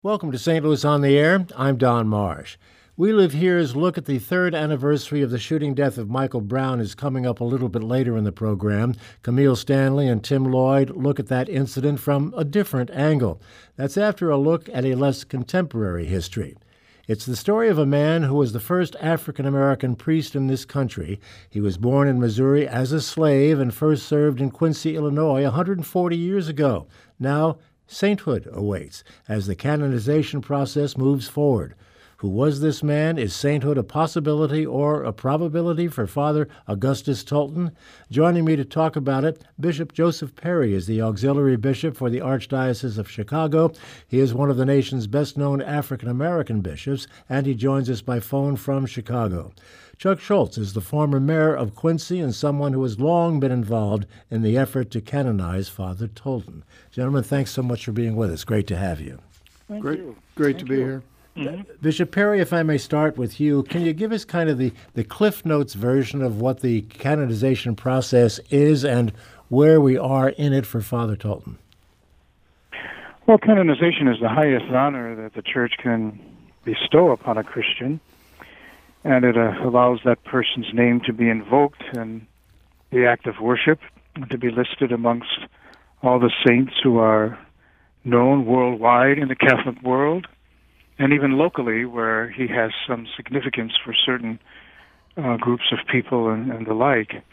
Welcome to St. Louis on the Air. I'm Don Marsh. We Live Here's look at the third anniversary of the shooting death of Michael Brown is coming up a little bit later in the program. Camille Stanley and Tim Lloyd look at that incident from a different angle. That's after a look at a less contemporary history. It's the story of a man who was the first African-American priest in this country. He was born in Missouri as a slave and first served in Quincy, Illinois 140 years ago. Now, sainthood awaits as the canonization process moves forward. Who was this man? Is sainthood a possibility or a probability for Father Augustus Tolton? Joining me to talk about it, Bishop Joseph Perry is the auxiliary bishop for the Archdiocese of Chicago. He is one of the nation's best-known African-American bishops, and he joins us by phone from Chicago. Chuck Schultz is the former mayor of Quincy and someone who has long been involved in the effort to canonize Father Tolton. Gentlemen, thanks so much for being with us. Great to have you. Great to be here. Mm-hmm. Bishop Perry, if I may start with you, can you give us kind of the Cliff Notes version of what the canonization process is and where we are in it for Father Tolton? Well, canonization is the highest honor that the Church can bestow upon a Christian, and it allows that person's name to be invoked in the act of worship, and to be listed amongst all the saints who are known worldwide in the Catholic world, and even locally where he has some significance for certain groups of people and the like.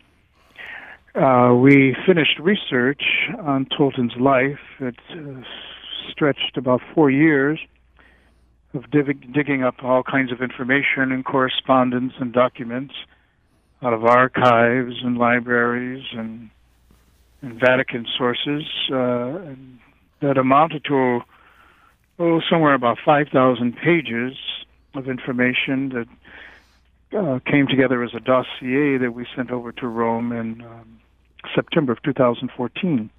We finished research on Tolton's life. It stretched about 4 years of digging up all kinds of information and correspondence and documents out of archives and libraries and Vatican sources and that amounted to somewhere about 5,000 pages of information that came together as a dossier that we sent over to Rome in September of 2014.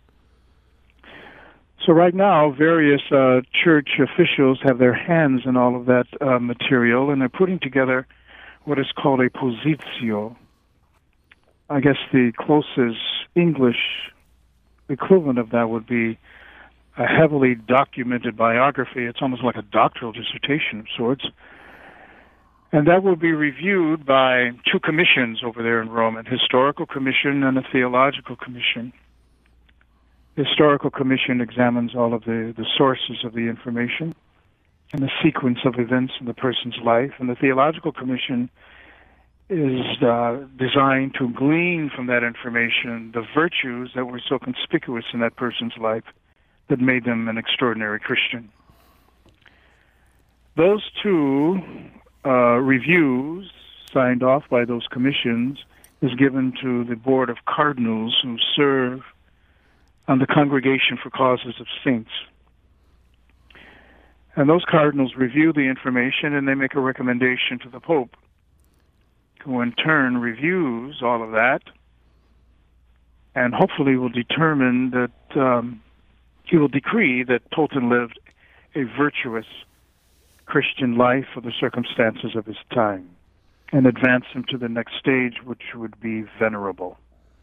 So right now, various church officials have their hands in all of that material, and they're putting together what is called a positio. I guess the closest English equivalent of that would be a heavily documented biography. It's almost like a doctoral dissertation of sorts. And that will be reviewed by two commissions over there in Rome, a historical commission and a theological commission. The historical commission examines all of the sources of the information and the sequence of events in the person's life, and the theological commission is designed to glean from that information the virtues that were so conspicuous in that person's life that made them an extraordinary Christian. Those two reviews, signed off by those commissions, is given to the Board of Cardinals who serve on the Congregation for Causes of Saints. And those cardinals review the information and they make a recommendation to the Pope, who in turn reviews all of that and hopefully will determine that he will decree that Tolton lived a virtuous Christian life for the circumstances of his time and advance him to the next stage, which would be venerable.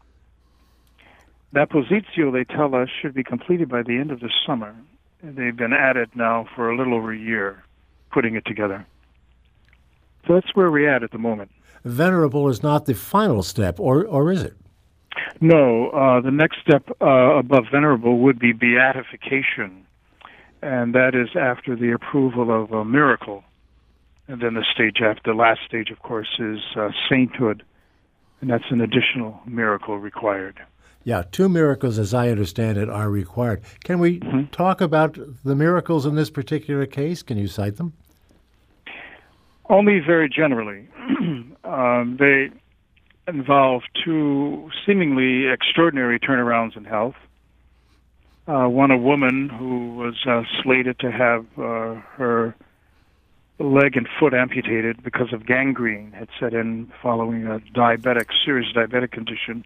That positio, they tell us, should be completed by the end of the summer. They've been at it now for a little over a year, putting it together. So that's where we're at the moment. Venerable is not the final step, or is it? No, the next step above venerable would be beatification, and that is after the approval of a miracle. And then the last stage, of course, is sainthood, and that's an additional miracle required. Yeah, 2 miracles, as I understand it, are required. Can we talk about the miracles in this particular case? Can you cite them? Only very generally. They involve 2 seemingly extraordinary turnarounds in health. One, a woman who was slated to have her leg and foot amputated because of gangrene had set in following a serious diabetic condition.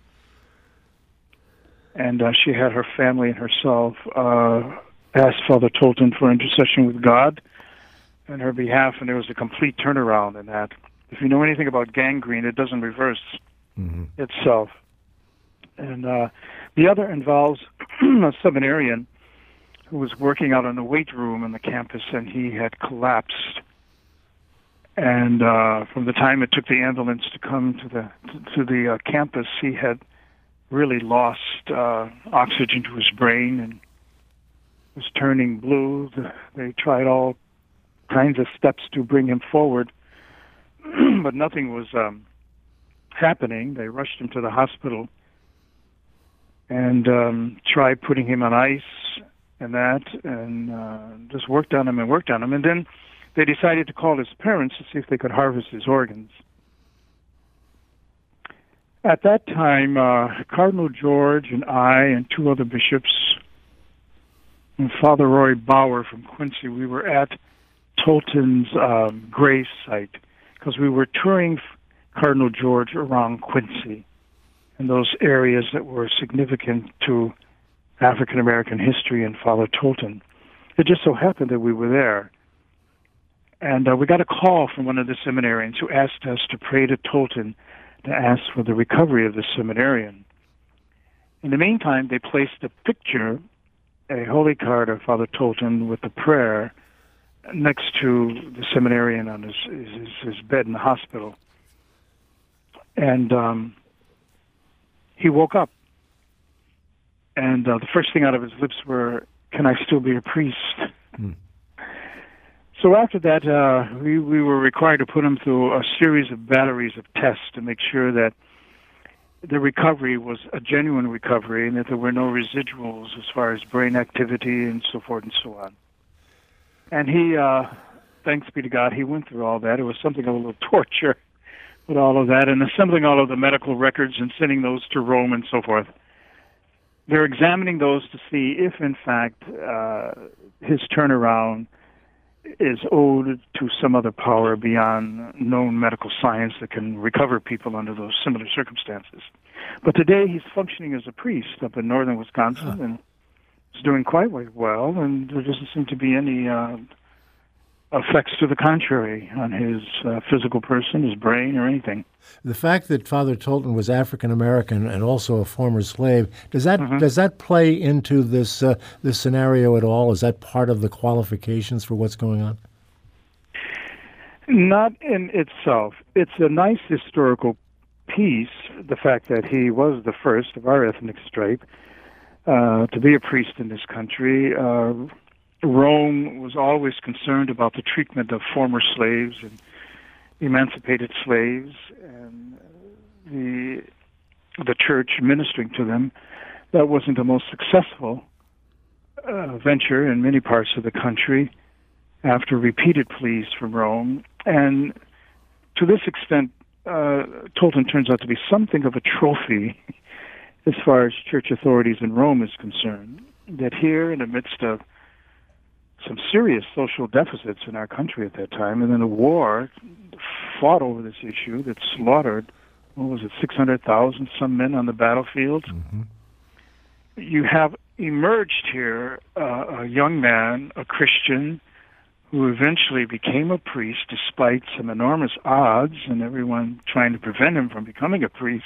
And she had her family and herself ask Father Tolton for intercession with God on her behalf, and there was a complete turnaround in that. If you know anything about gangrene, it doesn't reverse itself. And the other involves a seminarian who was working out in the weight room on the campus, and he had collapsed. And from the time it took the ambulance to come to the campus, he had really lost oxygen to his brain and was turning blue. They tried all kinds of steps to bring him forward, but nothing was happening. They rushed him to the hospital and tried putting him on ice and that, and just worked on him. And then they decided to call his parents to see if they could harvest his organs. At that time, Cardinal George and I and two other bishops and Father Roy Bauer from Quincy, we were at Tolton's grave site because we were touring Cardinal George around Quincy and those areas that were significant to African American history and Father Tolton. It just so happened that we were there. And we got a call from one of the seminarians who asked us to pray to Tolton to ask for the recovery of the seminarian. In the meantime, they placed a picture, a holy card of Father Tolton with the prayer next to the seminarian on his bed in the hospital. And he woke up. And the first thing out of his lips were, "Can I still be a priest?" Mm. So after that, we were required to put him through a series of batteries of tests to make sure that the recovery was a genuine recovery and that there were no residuals as far as brain activity and so forth and so on. And he, thanks be to God, he went through all that. It was something of a little torture with all of that and assembling all of the medical records and sending those to Rome and so forth. They're examining those to see if, in fact, his turnaround is owed to some other power beyond known medical science that can recover people under those similar circumstances. But today he's functioning as a priest up in northern Wisconsin and is doing quite well, and there doesn't seem to be any effects to the contrary on his physical person, his brain, or anything. The fact that Father Tolton was African American and also a former slave, does that play into this scenario at all? Is that part of the qualifications for what's going on? Not in itself. It's a nice historical piece, the fact that he was the first of our ethnic stripe to be a priest in this country. Rome was always concerned about the treatment of former slaves and emancipated slaves, and the church ministering to them. That wasn't the most successful venture in many parts of the country after repeated pleas from Rome. And to this extent, Tolton turns out to be something of a trophy as far as church authorities in Rome is concerned, that here in the midst of some serious social deficits in our country at that time, and then a war fought over this issue that slaughtered, 600,000 some men on the battlefield. Mm-hmm. You have emerged here a young man, a Christian, who eventually became a priest despite some enormous odds and everyone trying to prevent him from becoming a priest.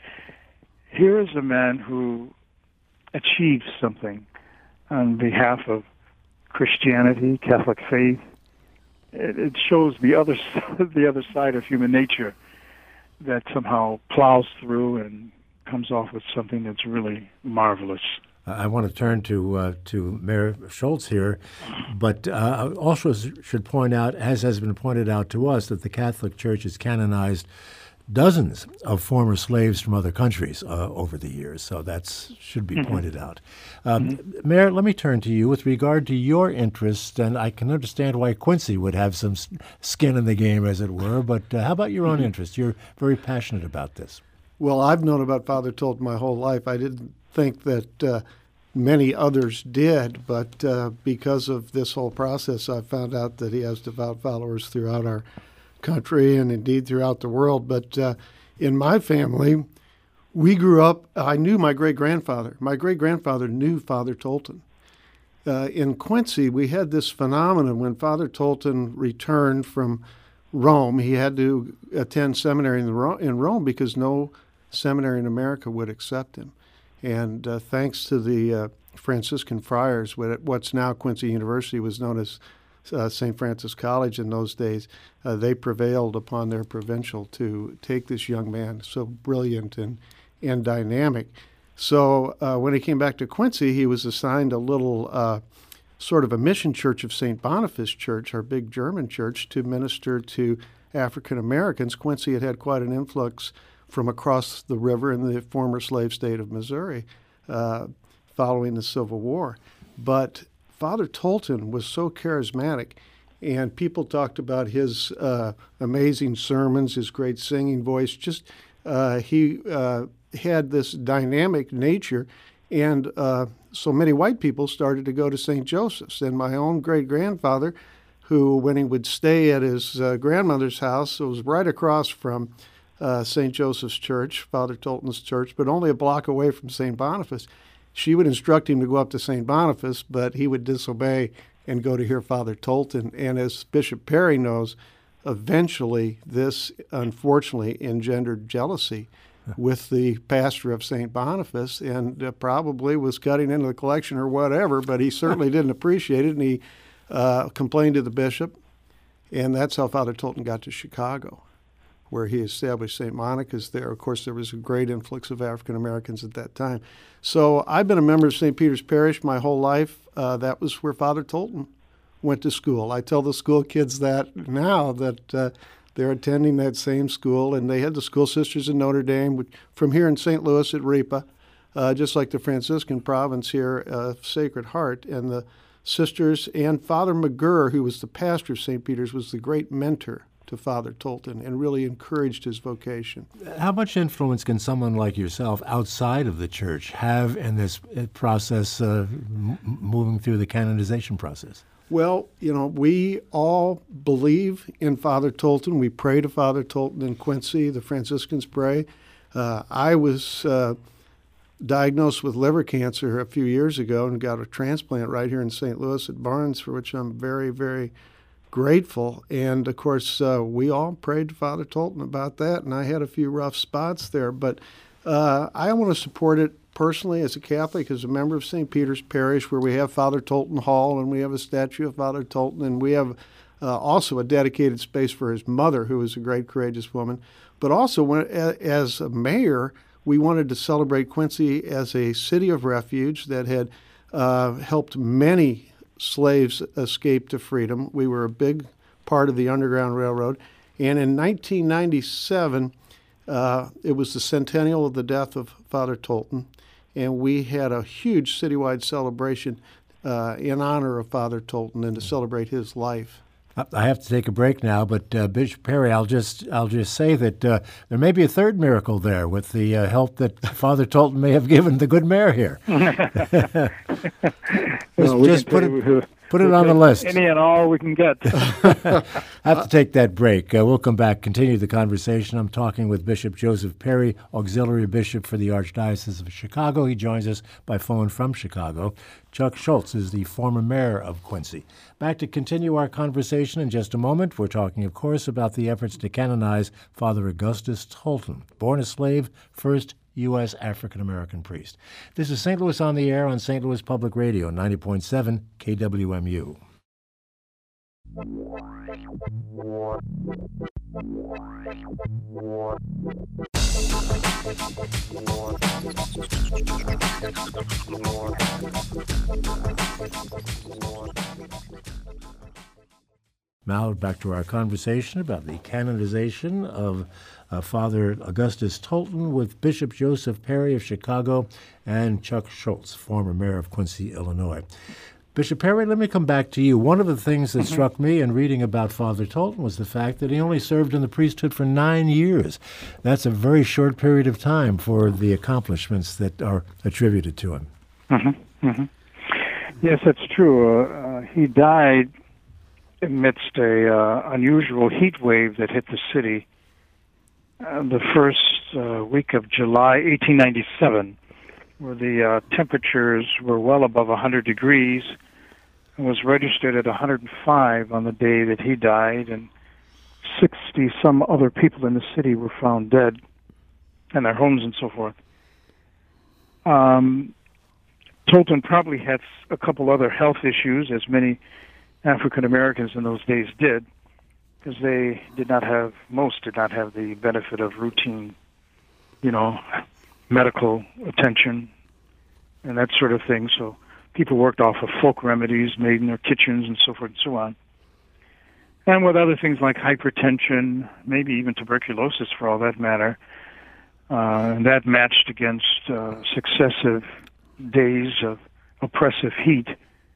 Here is a man who achieved something on behalf of Christianity, Catholic faith. It shows the other side of human nature that somehow plows through and comes off with something that's really marvelous. I want to turn to Mayor Schultz here, but also should point out, as has been pointed out to us, that the Catholic Church has canonized dozens of former slaves from other countries over the years, so that should be pointed out. Mayor, let me turn to you with regard to your interest, and I can understand why Quincy would have some skin in the game, as it were, but how about your own interest? You're very passionate about this. Well, I've known about Father Tolton my whole life. I didn't think that many others did, but because of this whole process, I found out that he has devout followers throughout our country and indeed throughout the world. But in my family, we grew up, I knew my great-grandfather. My great-grandfather knew Father Tolton. In Quincy, we had this phenomenon when Father Tolton returned from Rome. He had to attend seminary in Rome because no seminary in America would accept him. And thanks to the Franciscan friars. What's now Quincy University was known as St. Francis College in those days. They prevailed upon their provincial to take this young man, so brilliant and dynamic. So when he came back to Quincy, he was assigned a little sort of a mission church of St. Boniface Church, our big German church, to minister to African Americans. Quincy had quite an influx from across the river in the former slave state of Missouri following the Civil War. But Father Tolton was so charismatic, and people talked about his amazing sermons, his great singing voice. He had this dynamic nature, and so many white people started to go to St. Joseph's. And my own great-grandfather, who, when he would stay at his grandmother's house, it was right across from St. Joseph's Church, Father Tolton's church, but only a block away from St. Boniface. She would instruct him to go up to St. Boniface, but he would disobey and go to hear Father Tolton. And as Bishop Perry knows, eventually this unfortunately engendered jealousy with the pastor of St. Boniface, and probably was cutting into the collection or whatever, but he certainly didn't appreciate it, and he complained to the bishop, and that's how Father Tolton got to Chicago, where he established St. Monica's there. Of course, there was a great influx of African Americans at that time. So I've been a member of St. Peter's Parish my whole life. That was where Father Tolton went to school. I tell the school kids that now, that they're attending that same school, and they had the school sisters in Notre Dame, from here in St. Louis at RIPA, just like the Franciscan province here, Sacred Heart, and the sisters, and Father McGurr, who was the pastor of St. Peter's, was the great mentor to Father Tolton and really encouraged his vocation. How much influence can someone like yourself outside of the church have in this process, moving through the canonization process? Well, we all believe in Father Tolton. We pray to Father Tolton in Quincy. The Franciscans pray. I was diagnosed with liver cancer a few years ago and got a transplant right here in St. Louis at Barnes, for which I'm very, very grateful. And, of course, we all prayed to Father Tolton about that, and I had a few rough spots there. But I want to support it personally as a Catholic, as a member of St. Peter's Parish, where we have Father Tolton Hall, and we have a statue of Father Tolton, and we have also a dedicated space for his mother, who was a great, courageous woman. But also, as a mayor, we wanted to celebrate Quincy as a city of refuge that had helped many slaves escape to freedom. We were a big part of the Underground Railroad. And in 1997, it was the centennial of the death of Father Tolton, and we had a huge citywide celebration in honor of Father Tolton and to celebrate his life. I have to take a break now, but Bishop Perry, I'll just say that there may be a third miracle there with the help that Father Tolton may have given the good mayor here. Put it on the list. Any and all we can get. I have to take that break. We'll come back, continue the conversation. I'm talking with Bishop Joseph Perry, Auxiliary Bishop for the Archdiocese of Chicago. He joins us by phone from Chicago. Chuck Schultz is the former mayor of Quincy. Back to continue our conversation in just a moment. We're talking, of course, about the efforts to canonize Father Augustus Tolton, born a slave, first U.S. African-American priest. This is St. Louis on the Air on St. Louis Public Radio, 90.7 KWMU. Now back to our conversation about the canonization of Father Augustus Tolton with Bishop Joseph Perry of Chicago and Chuck Schultz, former mayor of Quincy, Illinois. Bishop Perry, let me come back to you. One of the things that struck me in reading about Father Tolton was the fact that he only served in the priesthood for 9 years. That's a very short period of time for the accomplishments that are attributed to him. Yes, that's true. He died amidst a unusual heat wave that hit the city the first week of July 1897, where the temperatures were well above 100 degrees, and was registered at 105 on the day that he died, and 60-some other people in the city were found dead in their homes and so forth. Tolton probably had a couple other health issues, as many African Americans in those days did, because most did not have the benefit of routine, medical attention and that sort of thing. So people worked off of folk remedies made in their kitchens and so forth and so on. And with other things like hypertension, maybe even tuberculosis for all that matter, and that matched against successive days of oppressive heat,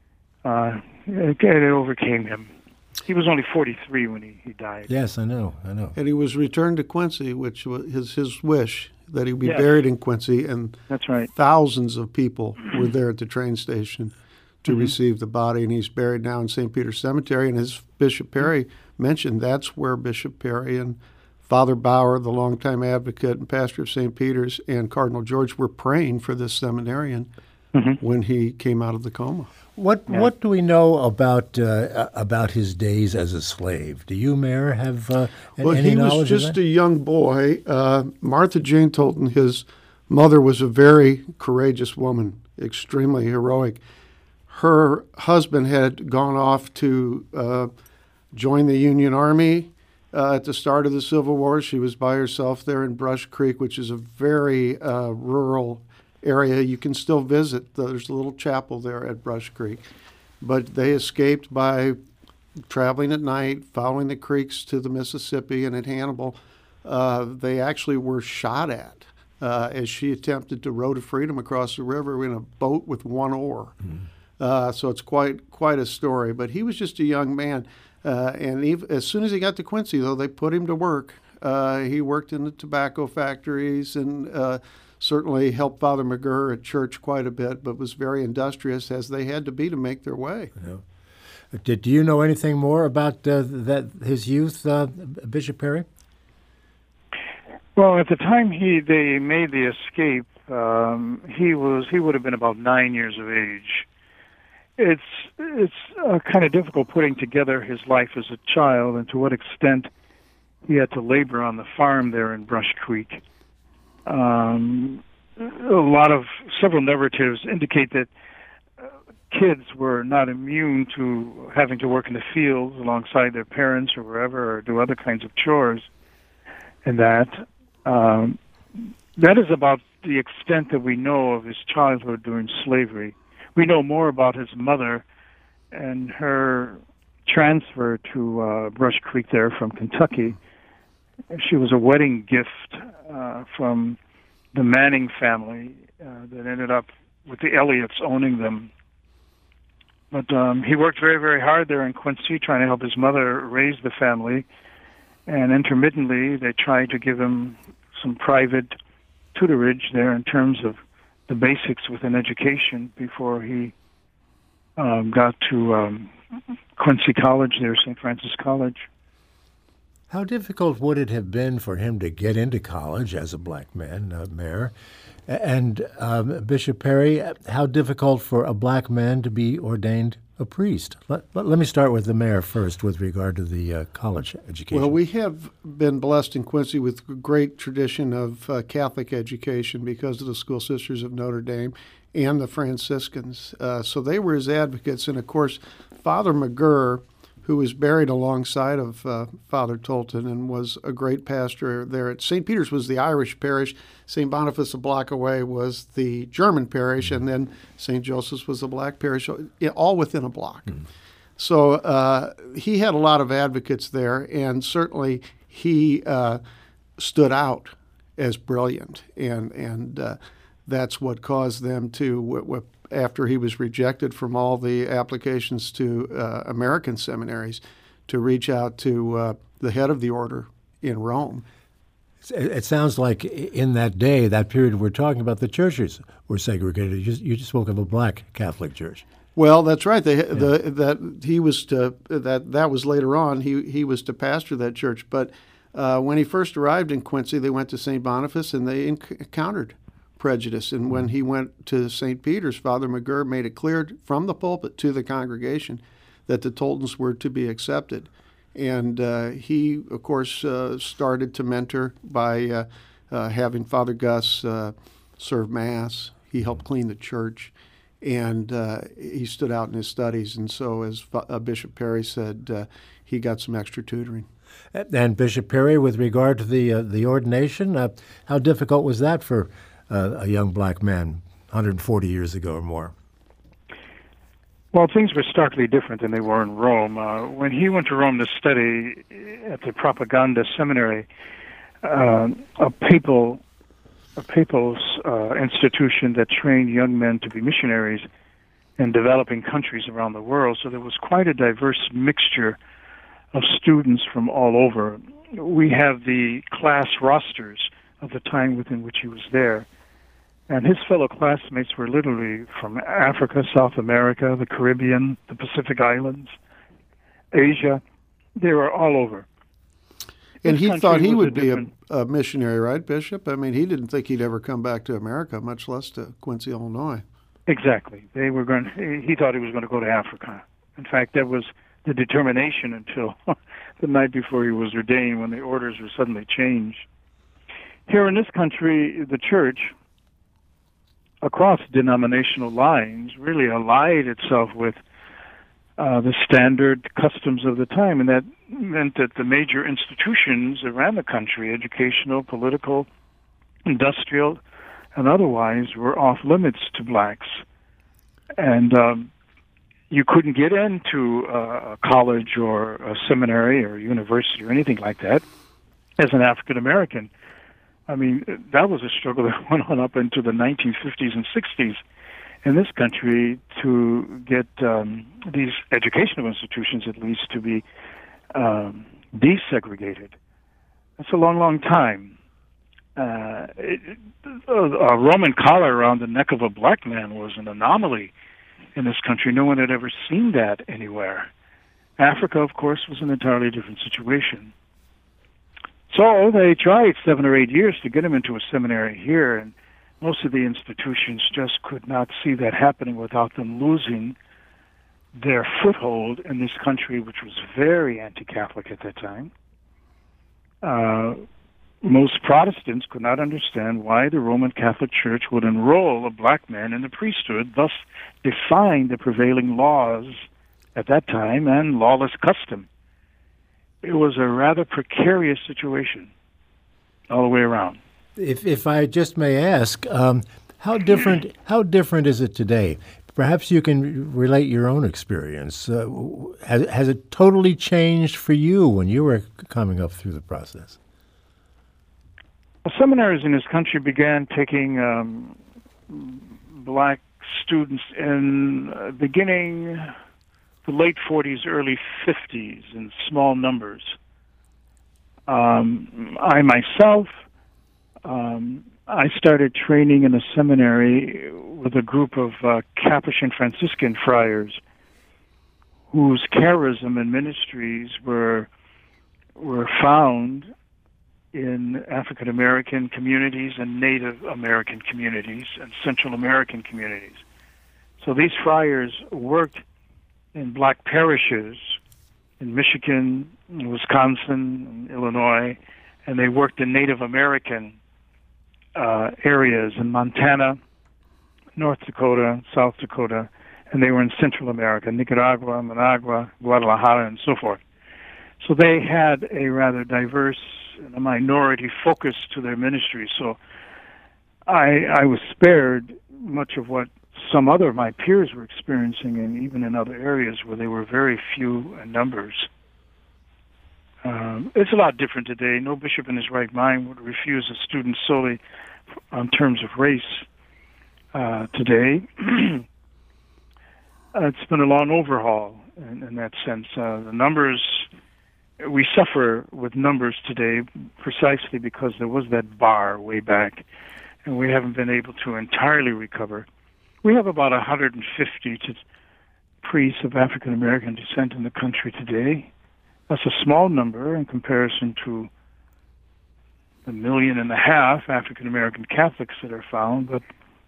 it overcame him. He was only 43 when he died. Yes, I know. And he was returned to Quincy, which was his wish, that he be buried in Quincy. And that's right. Thousands of people were there at the train station to receive the body, and he's buried now in St. Peter's Cemetery. And as Bishop Perry mentioned, that's where Bishop Perry and Father Bauer, the longtime advocate and pastor of St. Peter's, and Cardinal George were praying for this seminarian when he came out of the coma. What do we know about his days as a slave? Do you, Mayor, have any knowledge of that? Well, he was just a young boy. Martha Jane Tolton, his mother, was a very courageous woman, extremely heroic. Her husband had gone off to join the Union Army at the start of the Civil War. She was by herself there in Brush Creek, which is a very rural area. You can still visit. There's a little chapel there at Brush Creek. But they escaped by traveling at night, following the creeks to the Mississippi, and at Hannibal, they actually were shot at as she attempted to row to freedom across the river in a boat with one oar. So it's quite a story. But he was just a young man. And as soon as he got to Quincy, though, they put him to work. He worked in the tobacco factories and certainly helped Father McGurr at church quite a bit, but was very industrious, as they had to be to make their way. Yeah. Do you know anything more about his youth, Bishop Perry? Well, at the time they made the escape, he would have been about 9 years of age. It's kind of difficult putting together his life as a child and to what extent he had to labor on the farm there in Brush Creek. Several narratives indicate that kids were not immune to having to work in the fields alongside their parents or wherever, or do other kinds of chores, and that is about the extent that we know of his childhood during slavery. We know more about his mother and her transfer to Brush Creek there from Kentucky. She was a wedding gift from the Manning family that ended up with the Elliots owning them. But he worked very, very hard there in Quincy, trying to help his mother raise the family. And intermittently, they tried to give him some private tutorage there in terms of the basics within education before he got to Quincy College there, St. Francis College. How difficult would it have been for him to get into college as a black man, Mayor? And Bishop Perry, how difficult for a black man to be ordained a priest? Let me start with the mayor first with regard to the college education. Well, we have been blessed in Quincy with a great tradition of Catholic education because of the School Sisters of Notre Dame and the Franciscans. So they were his advocates. And, of course, Father McGurr, who was buried alongside of Father Tolton and was a great pastor there at St. Peter's, was the Irish parish. St. Boniface, a block away, was the German parish, and then St. Joseph's was the black parish, all within a block. So he had a lot of advocates there, and certainly he stood out as brilliant, and that's what caused them to, after he was rejected from all the applications to American seminaries, to reach out to the head of the order in Rome. It sounds like in that day, that period we're talking about, the churches were segregated. You just spoke of a black Catholic church. Well, that's right. That was later on. He was to pastor that church. But when he first arrived in Quincy, they went to St. Boniface, and they encountered prejudice. And when he went to St. Peter's, Father McGurr made it clear from the pulpit to the congregation that the Toltons were to be accepted. And he, of course, started to mentor by having Father Gus serve Mass. He helped clean the church. and he stood out in his studies. And so, as Bishop Perry said, he got some extra tutoring. And Bishop Perry, with regard to the ordination, how difficult was that for a young black man 140 years ago or more? Well, things were starkly different than they were in Rome. When he went to Rome to study at the Propaganda Seminary, a papal institution that trained young men to be missionaries in developing countries around the world, so there was quite a diverse mixture of students from all over. We have the class rosters of the time within which he was there. And his fellow classmates were literally from Africa, South America, the Caribbean, the Pacific Islands, Asia. They were all over. And he thought he would be a missionary, right, Bishop? I mean, he didn't think he'd ever come back to America, much less to Quincy, Illinois. Exactly. He thought he was going to go to Africa. In fact, that was the determination until the night before he was ordained, when the orders were suddenly changed. Here in this country, the church, across denominational lines, really allied itself with the standard customs of the time, and that meant that the major institutions around the country, educational, political, industrial, and otherwise, were off limits to blacks. And you couldn't get into a college or a seminary or a university or anything like that as an African American. I mean, that was a struggle that went on up into the 1950s and 60s in this country to get these educational institutions, at least, to be desegregated. That's a long, long time. A Roman collar around the neck of a black man was an anomaly in this country. No one had ever seen that anywhere. Africa, of course, was an entirely different situation. So they tried 7 or 8 years to get him into a seminary here, and most of the institutions just could not see that happening without them losing their foothold in this country, which was very anti-Catholic at that time. Most Protestants could not understand why the Roman Catholic Church would enroll a black man in the priesthood, thus defying the prevailing laws at that time and lawless custom. It was a rather precarious situation all the way around. If I just may ask, how different is it today? Perhaps you can relate your own experience. Has it totally changed for you when you were coming up through the process? Well, seminaries in this country began taking black students in beginning the late 40s, early 50s in small numbers. I myself, I started training in a seminary with a group of Capuchin Franciscan friars whose charism and ministries were found in African American communities and Native American communities and Central American communities. So these friars worked in black parishes in Michigan, Wisconsin, Illinois, and they worked in Native American areas in Montana, North Dakota, South Dakota, and they were in Central America, Nicaragua, Managua, Guadalajara, and so forth. So they had a rather diverse and a minority focus to their ministry. So I was spared much of what some other of my peers were experiencing, and even in other areas where they were very few in numbers. It's a lot different today. No bishop in his right mind would refuse a student solely on terms of race today. It's been a long overhaul in that sense. The numbers, we suffer with numbers today precisely because there was that bar way back, and we haven't been able to entirely recover. We have about 150 priests of African American descent in the country today. That's a small number in comparison to the 1.5 million African American Catholics that are found, but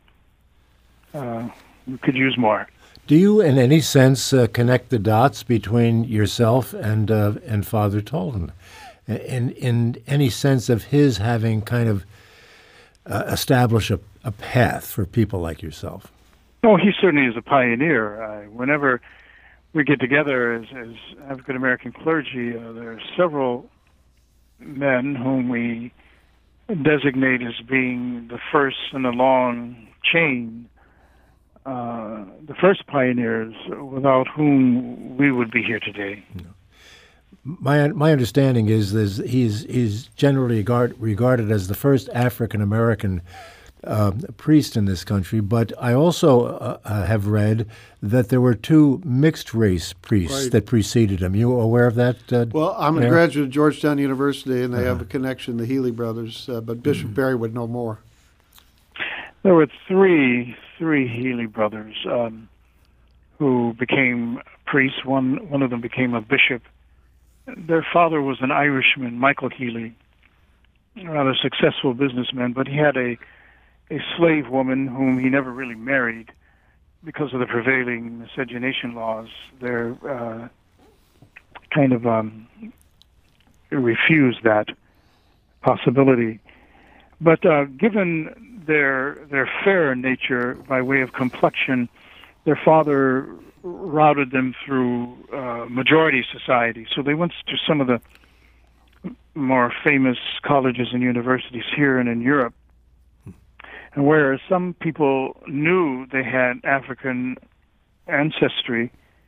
we could use more. Do you, in any sense, connect the dots between yourself and Father Tolton? In any sense of his having kind of established a path for people like yourself? Oh, he certainly is a pioneer. Whenever we get together as African American clergy, there are several men whom we designate as being the first in a long chain, the first pioneers, without whom we would be here today. My understanding is he's generally regarded as the first African American priest in this country, but I also have read that there were two mixed race priests that preceded him. You aware of that? Well, I'm a graduate of Georgetown University, and they have a connection, the Healy brothers, but Bishop Barry would know more. There were three Healy brothers who became priests. One of them became a bishop. Their father was an Irishman, Michael Healy, a rather successful businessman, but he had a slave woman whom he never really married because of the prevailing miscegenation laws. They're kind of refused that possibility. But given their fair nature by way of complexion, their father routed them through majority society. So they went to some of the more famous colleges and universities here and in Europe. And whereas some people knew they had African ancestry,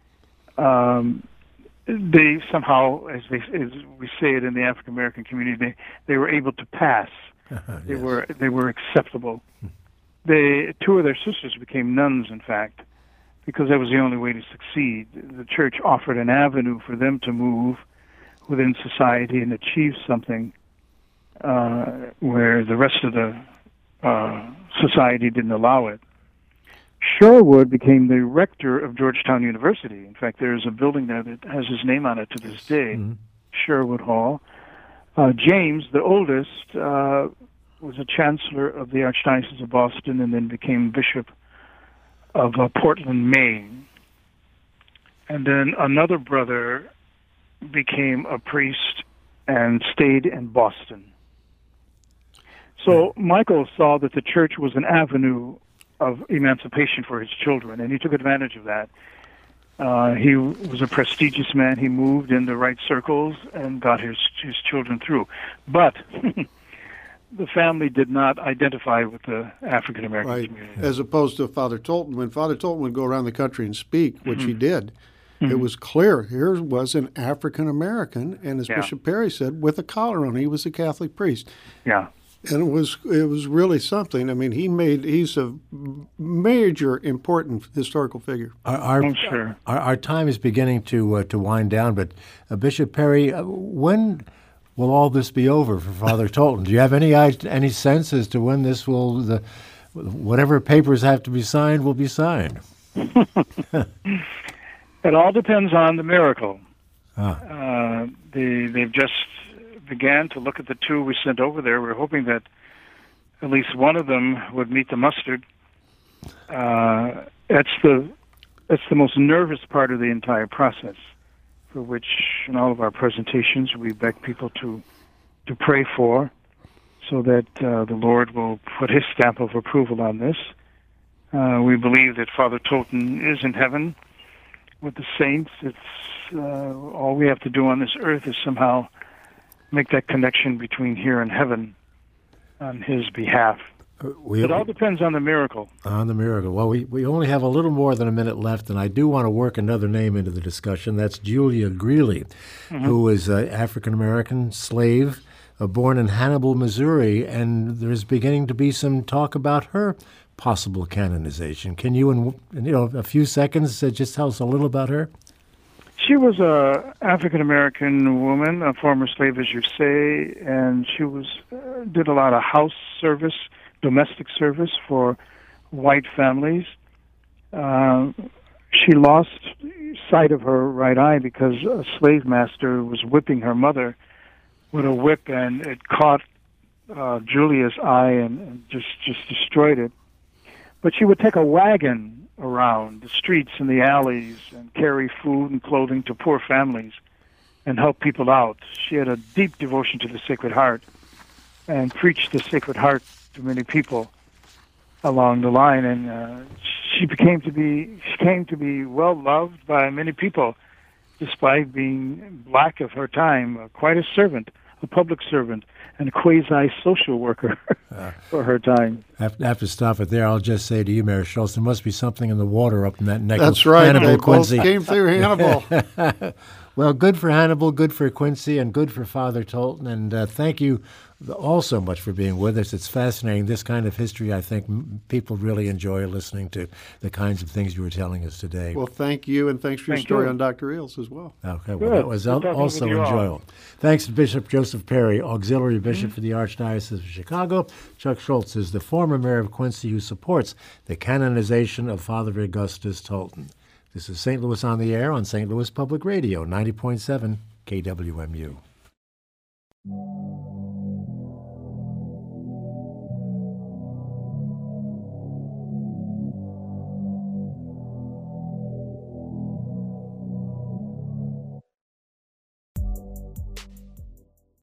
they somehow, as we say it in the African American community, they were able to pass. They were acceptable. Two of their sisters became nuns, in fact, because that was the only way to succeed. The church offered an avenue for them to move within society and achieve something where the rest of the society didn't allow it. Sherwood became the rector of Georgetown University. In fact, there's a building there that has his name on it to this day, Sherwood Hall. James, the oldest, was a chancellor of the Archdiocese of Boston and then became bishop of Portland, Maine. And then another brother became a priest and stayed in Boston. So Michael saw that the church was an avenue of emancipation for his children, and he took advantage of that. He was a prestigious man. He moved in the right circles and got his children through. But the family did not identify with the African American community. As opposed to Father Tolton. When Father Tolton would go around the country and speak, which he did, it was clear here was an African American, and as Bishop Perry said, with a collar on. He was a Catholic priest. Yeah. And it was really something. I mean, he's a major important historical figure. Our time is beginning to wind down, but Bishop Perry, when will all this be over for Father Tolton? Do you have any sense as to when this will, whatever papers have to be signed will be signed? It all depends on the miracle. They've just began to look at the two we sent over there. We're hoping that at least one of them would meet the mustard. That's the most nervous part of the entire process, for which in all of our presentations we beg people to pray for, so that the Lord will put his stamp of approval on this. We believe that Father Tolton is in heaven with the saints. It's all we have to do on this earth is somehow make that connection between here and heaven on his behalf. It all depends on the miracle. On the miracle. Well, we only have a little more than a minute left, and I do want to work another name into the discussion. That's Julia Greeley, who was an African-American slave born in Hannibal, Missouri, and there's beginning to be some talk about her possible canonization. Can you, in a few seconds, just tell us a little about her? She was a African-American woman, a former slave, as you say, and she did a lot of house service, domestic service for white families. She lost sight of her right eye because a slave master was whipping her mother with a whip, and it caught Julia's eye and just destroyed it. But she would take a wagon around the streets and the alleys and carry food and clothing to poor families and help people out. She had a deep devotion to the Sacred Heart and preached the Sacred Heart to many people along the line, and she came to be well loved by many people, despite being black of her time, quite a servant, a public servant, and a quasi-social worker for her time. I have to stop it there. I'll just say to you, Mayor Schultz, there must be something in the water up in that neck. That's right. Hannibal They Quincy. both came through Hannibal. Well, good for Hannibal, good for Quincy, and good for Father Tolton. And thank you all so much for being with us. It's fascinating. This kind of history, I think people really enjoy listening to the kinds of things you were telling us today. Well, thank you, and thanks for your story on Dr. Eels as well. Okay, well, Good. that was also enjoyable. Thanks to Bishop Joseph Perry, Auxiliary Bishop for the Archdiocese of Chicago. Chuck Schultz is the former mayor of Quincy who supports the canonization of Father Augustus Tolton. This is St. Louis on the Air on St. Louis Public Radio, 90.7 KWMU.